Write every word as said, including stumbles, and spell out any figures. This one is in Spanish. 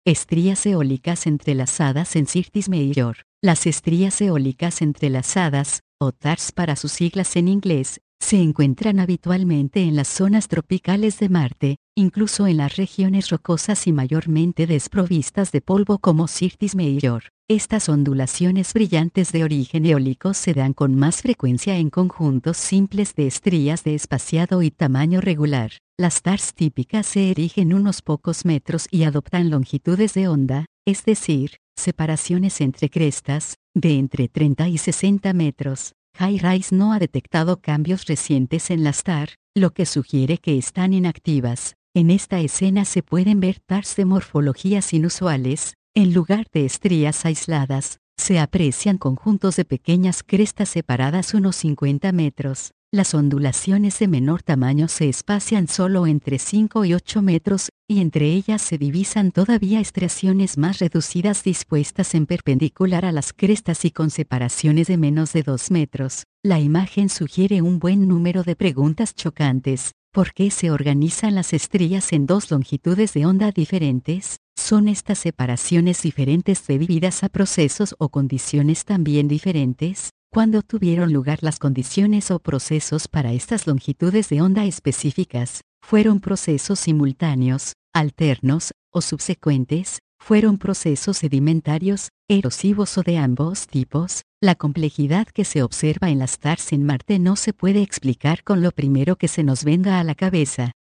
Estrías eólicas entrelazadas en Syrtis Major. Las estrías eólicas entrelazadas, o T A R S para sus siglas en inglés, se encuentran habitualmente en las zonas tropicales de Marte, incluso en las regiones rocosas y mayormente desprovistas de polvo como Syrtis Major. Estas ondulaciones brillantes de origen eólico se dan con más frecuencia en conjuntos simples de estrías de espaciado y tamaño regular. Las T A R S típicas se erigen unos pocos metros y adoptan longitudes de onda, es decir, separaciones entre crestas, de entre treinta y sesenta metros. HiRISE no ha detectado cambios recientes en las T A R, lo que sugiere que están inactivas. En esta escena se pueden ver T A R S de morfologías inusuales. En lugar de estrías aisladas, se aprecian conjuntos de pequeñas crestas separadas unos cincuenta metros. Las ondulaciones de menor tamaño se espacian solo entre cinco y ocho metros, y entre ellas se divisan todavía estriaciones más reducidas dispuestas en perpendicular a las crestas y con separaciones de menos de dos metros. La imagen sugiere un buen número de preguntas chocantes. ¿Por qué se organizan las estrías en dos longitudes de onda diferentes? ¿Son estas separaciones diferentes debidas a procesos o condiciones también diferentes? ¿Cuándo tuvieron lugar las condiciones o procesos para estas longitudes de onda específicas? ¿Fueron procesos simultáneos, alternos, o subsecuentes? ¿Fueron procesos sedimentarios, erosivos o de ambos tipos? La complejidad que se observa en las T A R S en Marte no se puede explicar con lo primero que se nos venga a la cabeza.